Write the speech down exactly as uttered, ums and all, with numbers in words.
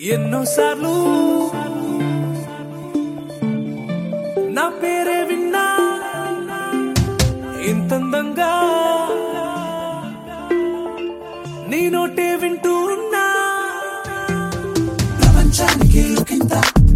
ఎన్నోసార్లు నా పేరే విన్నా ఇంతందంగా నీ నోటే వింటూ ఉన్నా ప్రపంచానికి కింద